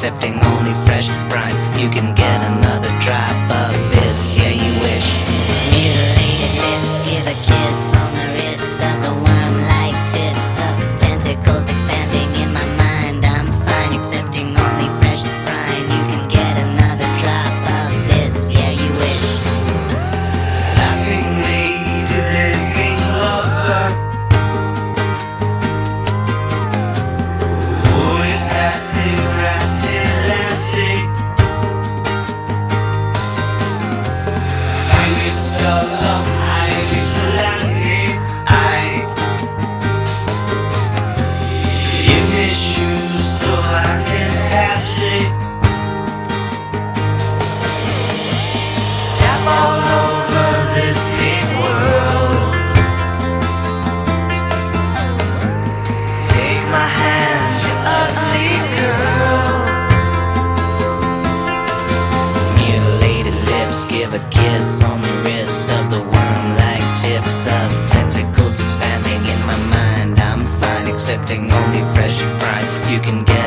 accepting only fresh brine. You can get another drop of this, yeah, you wish. Mutilated lips give a kiss on the wrist of the worm like tips of tentacles expanding in my mind. I'm fine accepting only fresh brine. You can get another drop of this, yeah, you wish. Laughing lady, living lover, boys acid, acid, lassie. I miss your love, I miss lassie. I give me shoes so I can taxi. Tap all over this big world. Take my hand, you ugly girl. Mutilated lips give a kiss on the wrist of the worm like tips of tentacles expanding in my mind. I'm fine accepting only fresh brine. You can get